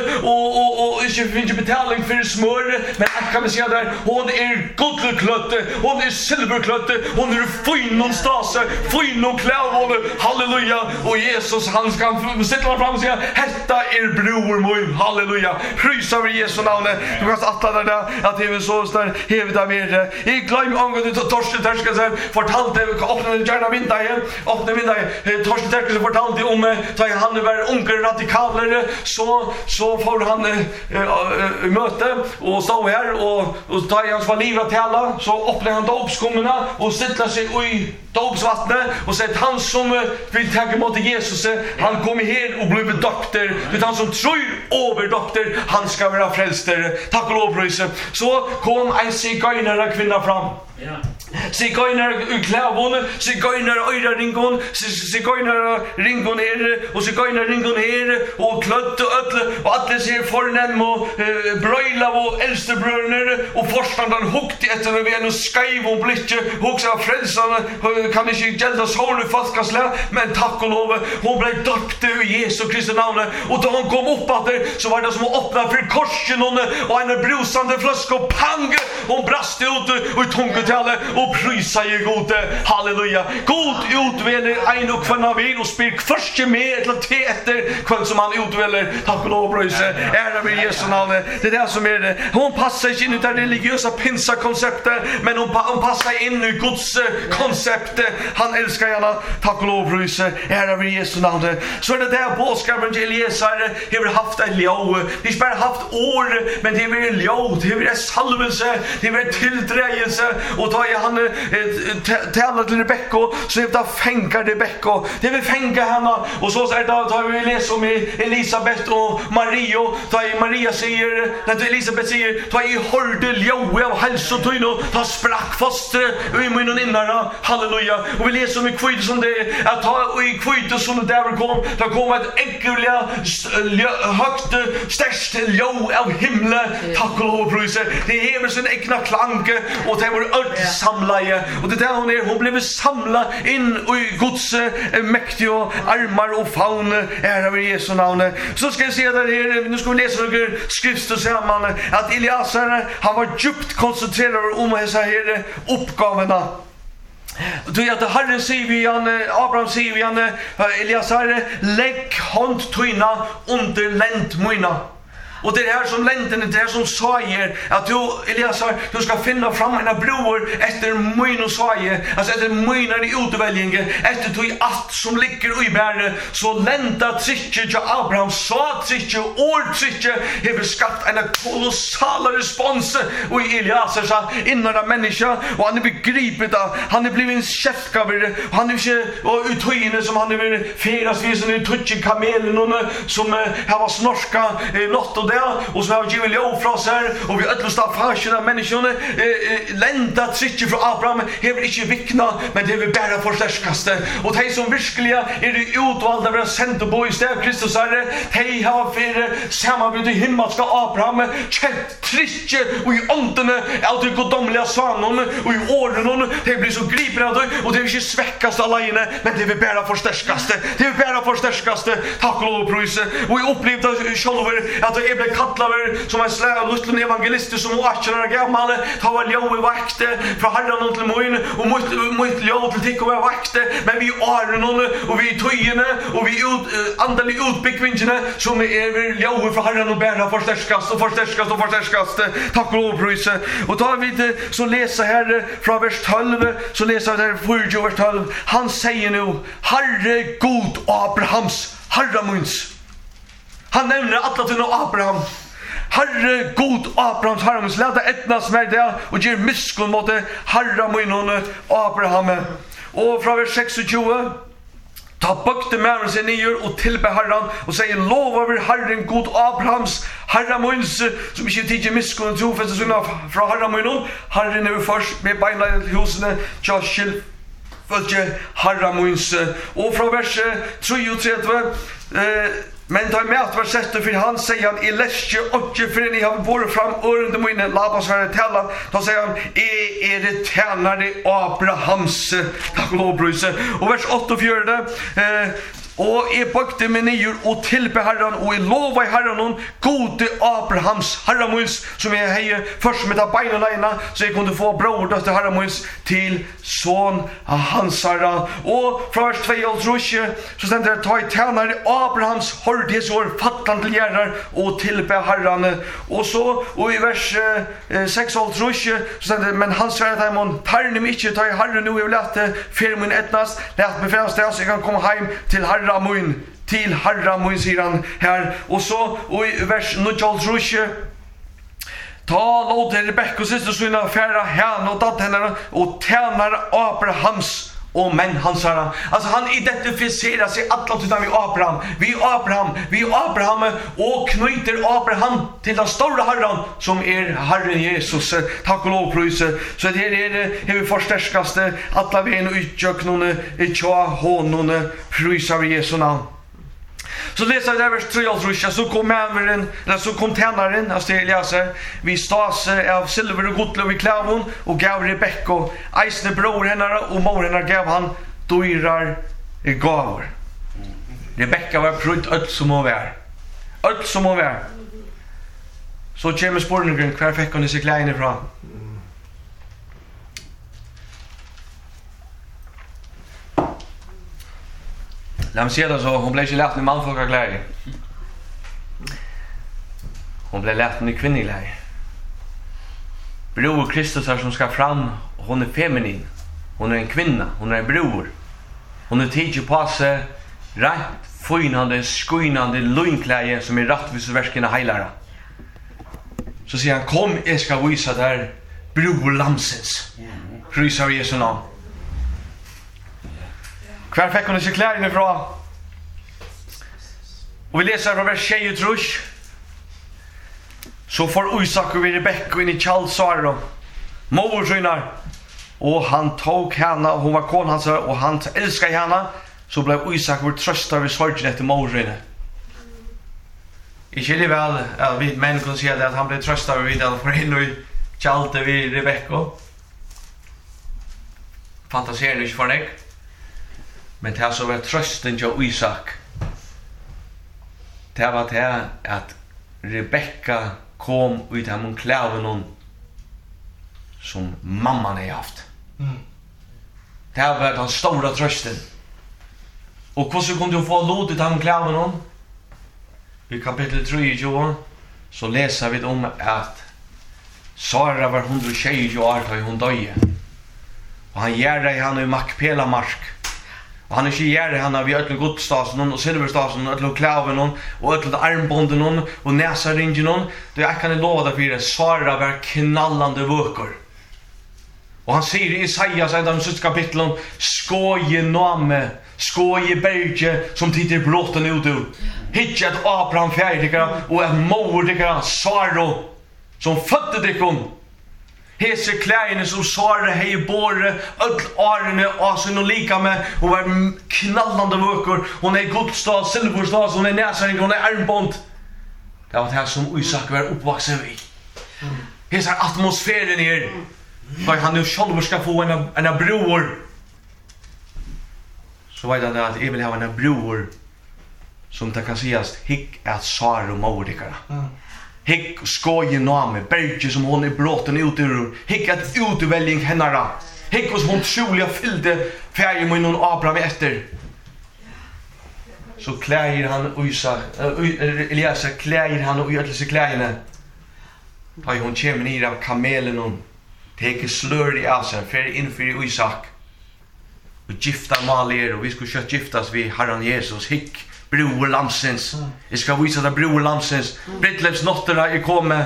och inte betalning för smör, men jag kan se där hon är guldklött, hon är silverklött, hon är fin någonstans, fin och klävål, halleluja, och Jesus han ska sitta fram och säga detta är bror min, halleluja, prisa över Jesu namn. Du kan attla där att det är så där hevet av er. Jag glöm angående Torsten Terskelse fortalte öppna gärna vinda igen, öppna vinda. Torsten Terskelse fortalte om så han var onkel radikaler, så får han möte och stå här och ta hans var liv att alla, så öppnar han dopskommarna och sätter sig i dopsvattnet och säger han som vill ta emot Jesus, han kommer här och blir doktor, utan han som tror över doktor, han ska vara frälster. Tack och lovpris. Så kom en sigöjnare kvinna fram. Ja. Sigöjnare klävån, sigöjnare öra ringon, sigöjnare ringon här och sigöjnare ringon här och klött och ödle och alla ser förnäm och bröjla och äldstebröder och förståndaren hukt efter en vän och skaiv och blicke hux av frälsarna kan inte gälda såle fastkastlä, men tack och lov hon blev döpt i Jesu Kristi namn, och då hon kom upp att det så var det som att öppna för korsen och en brusande flaska och pang hon brast ut och tungotalet och prisa ju gode, halleluja. God utväller en och kvanna vid och spirk först med ett till efter kvann som han utväller, tack och lov prisa, ära vid Jesu namn. Det är det som är det. Hon passar inte in i det religiösa pinsa-konceptet, men hon passar in i Guds konceptet. Han älskar gärna, tack och lov prisa, ära vid Jesu namn. Så är det där bådskapen till Eliesare har haft en ljå. Det har bara haft år, men det är en ljå, det är en salvelse, det är en tillträgelse, och då är han talar till Rebecca, så är det fänkar Rebecca, det vill fänka henne, och så är det då vi läser om Elisabet och Maria, då är Maria säger, när Elisabet säger, då är hörde ljå av hälsotyno, då sprack fostret i munnen innara, halleluja, och vi läser om i kvitt som det att ha i kvitt som det där kom, då kom ett äckliga högt störst ljå av himlen, tack och lov prisa, det hever sin egna klanke, och det var öll samlaje, och det där hon blev samlad in i Guds mäktiga armar och faun, ära vid Jesu namn. Så ska jag se där här, nu ska vi läsa några skrifter samman, att Eliasar han var djupt koncentrerad om dessa här uppgavena. Du att Herren säger vi Abraham säger vi Eliasar, lägg hand tyna under länt mina. Och det här som länden, det här som säger att du, Elias, du ska finna fram en bror efter min och säger, alltså efter mina i utväljningen, efter du allt som ligger i bäre, så lända trycker till Abraham, så trycker, år trycker, har skatt en kolossal respons och Elias innan en människa, och han är begripet av, han är blivit en käftgavare, han är inte, och utöjande som han är blivit feras vid, som är touchig kamelen, som har snorska något och det, och som har givet lov från sig, och vi ödlösta fasken av människorna, lända trycker från Abraham, har inte vikna, men det vill bara förstärkaste, och de som verkligen är det utvalda våra sända på i stället Kristus Herre, de har för samarbete i himmelska Abraham, känt trycker och i åndene av det godomliga svanen och i åren, de blir så gripen av det, och det vill inte sväckas alene, men det vill bara förstärkaste, det vill bara förstärkaste, tack och lov och pröjse, och jag upplevde själv att jag blev kallad som en släv lustlen evangelist som åknar gammal, ta var lov i vakte från Herren till moin, och mot lov till tick och var vakte, men vi åren och vi töjene och vi andelig utbyggvingarna som är lov för Herren och bära förstärkast och förstärkast och förstärkast, tack och lov och pröjse. Och då har vi så läsa här från vers 12, så läser vi där 4 vers 12, han säger nu, Herre god Abrahams, Herre muns. Han nämner alla till Abraham. Herre god Abrahams, Herre muns. Låt det ettnas med det och ger misskund mot det Herre mun Abraham. Och från vers 26, ta bökte männen sig ner och tillbe Herren och säger lov över Herren god Abrahams, Herre muns, som inte tidigare misskund och trofäste sådana från Herre mun. Herren är först med beina till husen, Joshil följe Herre muns. Och från vers 33, men ta med att var sätter för han säger han i läske och för ni har varit fram under mina Labans här tällan, då säger han är det tjänare Abrahams, tack och lov bröse. Och vers 8 och 4, och jag bökte mig ner och tillbe Herren och jag lovar Herren gode Abrahams Herramuns, som jag hejer först med att beina så jag kunde få bror till Herramuns till son hans Herra. Och från vers 2 så ständer det, ta i tjänare Abrahams hördighetsår fattan till gärrar och tillbe Herren. Och så, och i vers 6 så ständer det, men han svär att han tarne mig inte, ta i Herren nu, jag vill lätta för min ettnast, lät mig främst det så jag kan komma hem till Herren till Herra mun säger han här. Och så och i vers 9 ta låt Rebekka syster syna färra han och att henne och tjänar Abrahams och men hans Herra. Alltså han identifierar sig alla utan vi Abraham och knyter Abraham till den stora Herren som är Herren Jesus. Tack och lov pröjse. Så det är vi förstärskaste alla vi en utjöknone i tja honom pröjsar Jesu namn. Så läser vi där vers 3, så kom mäveren, eller så kom tjänaren, alltså det läser, vi stas av silver och gottlöv i klävon och gav Rebekka, eisne bror henne och mor henne gav han dyrar gavar. Rebekka var pröjt öll som hon var. Så kommer spårningen, hver fick hon i sig kläder ifrån? Låt mig se det så, hon blev inte lätt med manfolkagläge. Hon blev lätt med kvinnigläge. Bror Kristus är som ska fram, hon är feminin. Hon är en kvinna, hon är en bror. Hon är tidigt på sig, rätt, fynande, skynande, lugnkläge som är rättviseverkena heilara. Så säger han, kom, jag ska visa där bror Lamsens. Prysar Jesu namn. Hver fick hon i sig kläderna ifrån? Och vi läser från vers 23. Så får Isak och Rebekka in i Kjallsar mor synar. Och han tog henne, hon var kon hans och han älskade henne. Så blev Isak vår trösta vid sorgen efter mor synar. Ikke det väl att vi män kan säga att han blev tröstad vid att få in i Kjallte vid Rebekka. Fantaserar inte för dig. Men det så var trösten till Isak. Det var det att Rebekka kom ut av en kläven som mamman har haft. Det var den stora trösten. Och hur kunde du få lodet av en kläven? I kapitel 3, så läser vi om att Sara var 120 år då hon döde. Och han gärde han i Makpela mark. Och han inte gärde han av ötlen godstasen och silverstasen och ötlen klaven och ötlen armbonden och näsaringen. Det jag kan lova för det Sara var knallande vökor. Och han säger i Isaias ända i 6 kapitlen skoje name skoje berge som tittar brotten ut ur. Hitchat Abraham färdigare och en mordikare Sara som födde dikon. Hese kläderna som Sara hej borre öll årene och sin och lika med och var knallande vökor. Hon är godstad, silverstad, hon är näsring, hon är armbond. Det var det här som Isak var uppvuxen vid. Hese atmosfären här. För han nu själv ska få en bror. Så vet han att jag vill ha en bror som det kan sägas hick att Sara och Mordekara. Hick skoje name, berge som hon är bråten ut ur. Hick att utvälling hennara. Hick som hon troliga fyllde färgen med någon Abraham efter. Så klär han Isak, Elias klär han och gör sig kläderna. Då hon kommer ner av kamelen och teker slör i Asa, för inför Isak. Och gifta maler och vi skulle kött giftas vid Herren Jesus. Hick bror lamsens. Jag ska visa det bror lamsens. Brittlevs notterna är kommit.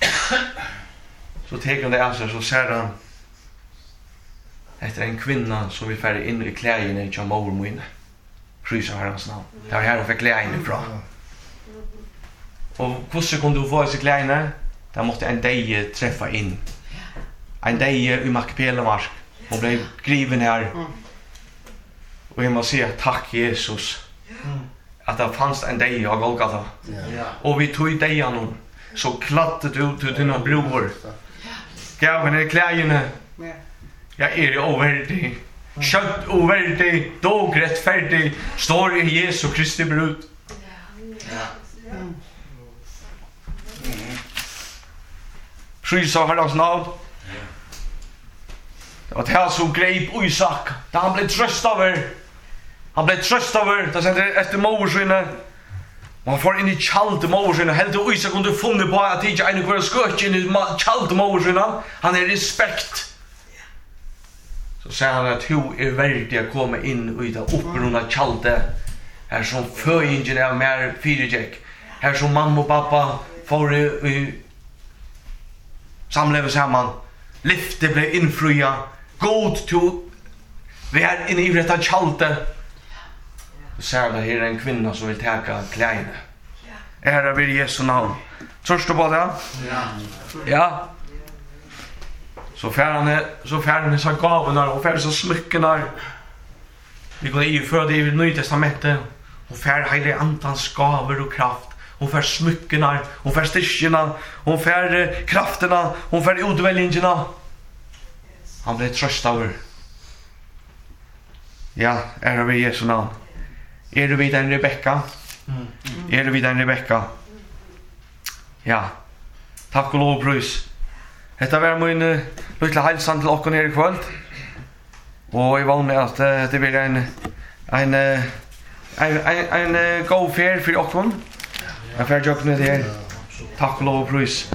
Så teker han det Asa så ser han efter en kvinna som vill färra in i kläderna i Jamormoine. Prysa Herrens namn. Det var här för kläderna ifrån. Och hur kunde du få i sig kläderna? Där måste en dag träffa in. En dag i Makpela mark. Hon blev griven här. Och jag måste säga tack Jesus. Att det fanns en dag av Golgata. Och vi tog dagen så klattet ut till dina bror. Gav henne kläderna. Jag är ovärdig. Kött ovärdig. Dog rättfärdig. Står i Jesu Kristi brud. Prysa Herrens namn. Det var det här som grep Isak. Da han blev tröst över. Han blev tröst över. Da sände efter morsinne. Och han får in i kjalt morsinne. Helt och Isak kunde funnet på att det inte är en kvar skøtt in i kjalt morsinne. Han är respekt. Så säger han att hur är värdig att komma in i det upprunda kjalte. Här som föringen är mer fyrirjek. Här som mamma och pappa får i samlever samman. Lyfte blev infria. God till vi är inne i detta kjalte. Så här är en kvinna som vill täcka kläderna. Ära vid Jesu namn. Törst du på det? Ja. Så färden så gavorna och färden så smyckorna. Vi går i för det i Nya testamentet. Och färd hela antans gaver och kraft. Hon fär smyckorna, hon fär styrkorna, hon fär krafterna, hon fär utväljningarna. Han blev tröst över. Ja, ära vid Jesu namn. Är du vid den Rebecka? Är du vid den Rebecka? Ja. Tack och lov prys. Detta var min lilla hälsan till oss nere i kväll. Och jag vann att det blir en god färd för oss. Jag får jobba med det här. Tack och lov prys.